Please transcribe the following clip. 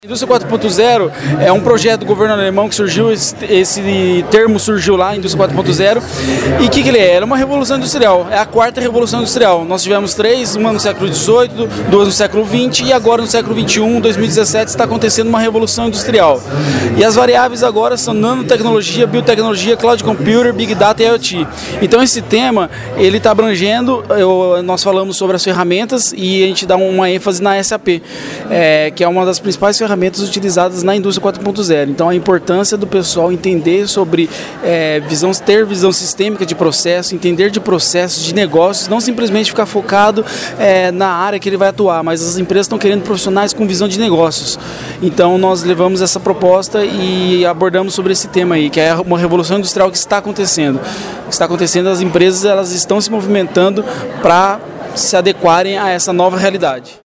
Indústria 4.0 é um projeto do governo alemão que surgiu, esse termo surgiu lá, Indústria 4.0, e o que ele é? Ela é uma revolução industrial, é a quarta revolução industrial. Nós tivemos três, uma no século XVIII, duas no século XX e agora no século XXI, 2017, está acontecendo uma revolução industrial. E as variáveis agora são nanotecnologia, biotecnologia, cloud computer, big data e IoT. Então esse tema, ele está abrangendo, nós falamos sobre as ferramentas e a gente dá uma ênfase na SAP, que é uma das principais ferramentas utilizadas na indústria 4.0. Então a importância do pessoal entender sobre ter visão sistêmica de processo, entender de processos, de negócios, não simplesmente ficar focado na área que ele vai atuar, mas as empresas estão querendo profissionais com visão de negócios. Então nós levamos essa proposta e abordamos sobre esse tema aí, que é uma revolução industrial que está acontecendo. As empresas elas estão se movimentando para se adequarem a essa nova realidade.